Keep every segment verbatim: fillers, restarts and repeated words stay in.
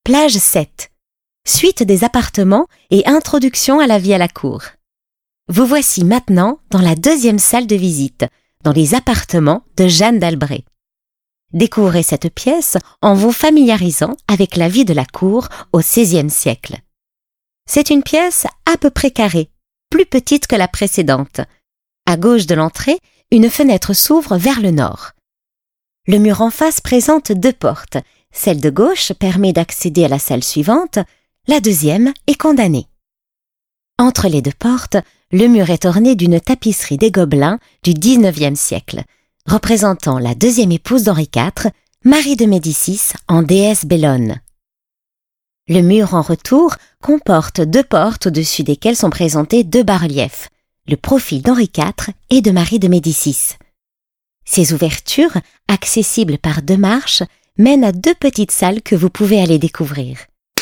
Plage sept. Suite des appartements et introduction à la vie à la cour. Vous voici maintenant dans la deuxième salle de visite, dans les appartements de Jeanne d'Albret. Découvrez cette pièce en vous familiarisant avec la vie de la cour au seizième siècle. C'est une pièce à peu près carrée, plus petite que la précédente. À gauche de l'entrée, une fenêtre s'ouvre vers le nord. Le mur en face présente deux portes. Celle de gauche permet d'accéder à la salle suivante, la deuxième est condamnée. Entre les deux portes, le mur est orné d'une tapisserie des Gobelins du dix-neuvième siècle, représentant la deuxième épouse d'Henri quatre, Marie de Médicis en déesse Bellone. Le mur en retour comporte deux portes au-dessus desquelles sont présentés deux bas-reliefs, le profil d'Henri quatre et de Marie de Médicis. Ces ouvertures, accessibles par deux marches, mènent à deux petites salles que vous pouvez aller découvrir.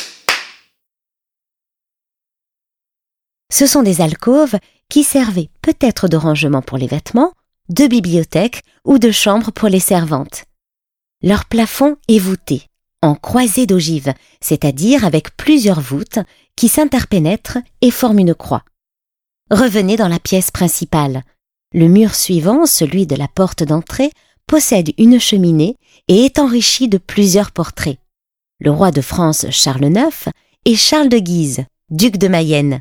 Ce sont des alcôves qui servaient peut-être de rangement pour les vêtements, de bibliothèque ou de chambre pour les servantes. Leur plafond est voûté, en croisée d'ogives, c'est-à-dire avec plusieurs voûtes qui s'interpénètrent et forment une croix. Revenez dans la pièce principale. Le mur suivant, celui de la porte d'entrée, possède une cheminée et est enrichi de plusieurs portraits. Le roi de France Charles neuf et Charles de Guise, duc de Mayenne.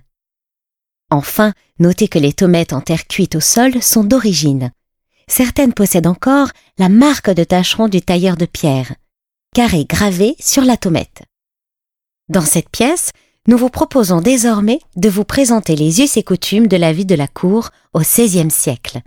Enfin, notez que les tomettes en terre cuite au sol sont d'origine. Certaines possèdent encore la marque de tâcheron du tailleur de pierre, carré gravé sur la tomette. Dans cette pièce, nous vous proposons désormais de vous présenter les us et coutumes de la vie de la cour au seizième siècle.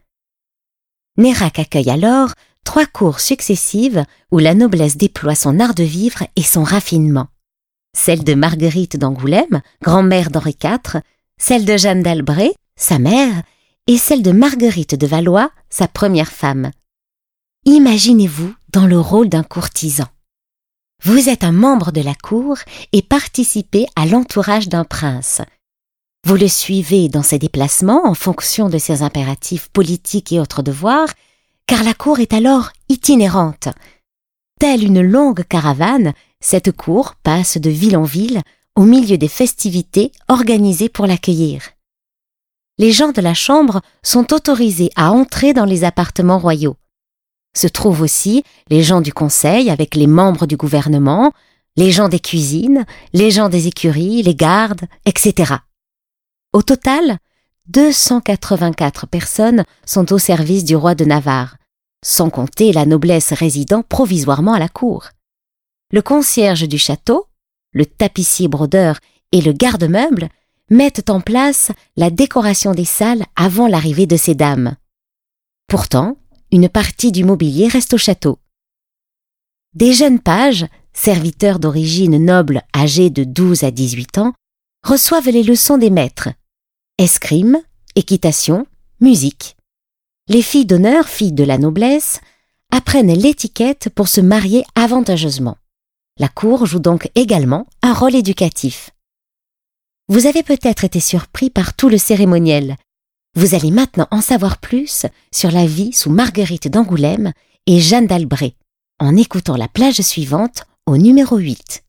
Nérac accueille alors trois cours successives où la noblesse déploie son art de vivre et son raffinement. Celle de Marguerite d'Angoulême, grand-mère d'Henri quatre, celle de Jeanne d'Albret, sa mère, et celle de Marguerite de Valois, sa première femme. Imaginez-vous dans le rôle d'un courtisan. Vous êtes un membre de la cour et participez à l'entourage d'un prince. Vous le suivez dans ses déplacements en fonction de ses impératifs politiques et autres devoirs, car la cour est alors itinérante. Telle une longue caravane, cette cour passe de ville en ville au milieu des festivités organisées pour l'accueillir. Les gens de la chambre sont autorisés à entrer dans les appartements royaux. Se trouvent aussi les gens du conseil avec les membres du gouvernement, les gens des cuisines, les gens des écuries, les gardes, et cetera. Au total, deux cent quatre-vingt-quatre personnes sont au service du roi de Navarre, sans compter la noblesse résidant provisoirement à la cour. Le concierge du château, le tapissier brodeur et le garde-meuble mettent en place la décoration des salles avant l'arrivée de ces dames. Pourtant, une partie du mobilier reste au château. Des jeunes pages, serviteurs d'origine noble âgés de douze à dix-huit ans, reçoivent les leçons des maîtres. Escrime, équitation, musique. Les filles d'honneur, filles de la noblesse, apprennent l'étiquette pour se marier avantageusement. La cour joue donc également un rôle éducatif. Vous avez peut-être été surpris par tout le cérémoniel. Vous allez maintenant en savoir plus sur la vie sous Marguerite d'Angoulême et Jeanne d'Albret, en écoutant la plage suivante au numéro huit.